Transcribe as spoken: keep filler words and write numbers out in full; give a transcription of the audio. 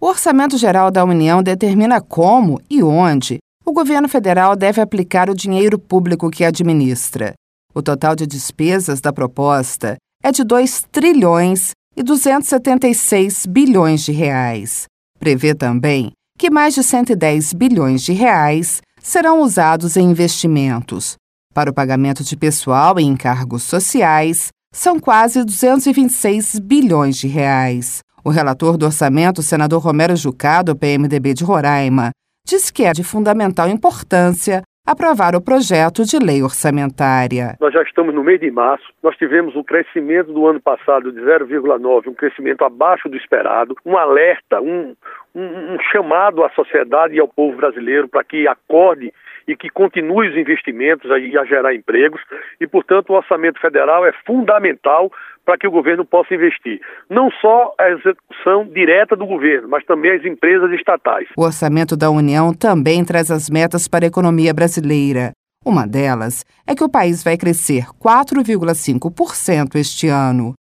O Orçamento Geral da União determina como e onde o governo federal deve aplicar o dinheiro público que administra. O total de despesas da proposta é de dois trilhões e duzentos e setenta e seis bilhões de reais. Prevê também que mais de cento e dez bilhões de reais serão usados em investimentos. Para o pagamento de pessoal e encargos sociais, são quase duzentos e vinte e seis bilhões de reais. O relator do orçamento, o senador Romero Jucá, do P M D B de Roraima, disse que é de fundamental importância aprovar o projeto de lei orçamentária. Nós já estamos no mês de março, nós tivemos um crescimento do ano passado de zero vírgula nove, um crescimento abaixo do esperado, um alerta, um, um, um chamado à sociedade e ao povo brasileiro para que acorde e que continue os investimentos a, a gerar empregos e, portanto, o orçamento federal é fundamental para que o governo possa investir. Não só a execução direta do governo, mas também as empresas estatais. O orçamento da União também traz as metas para a economia brasileira. Uma delas é que o país vai crescer quatro vírgula cinco por cento este ano.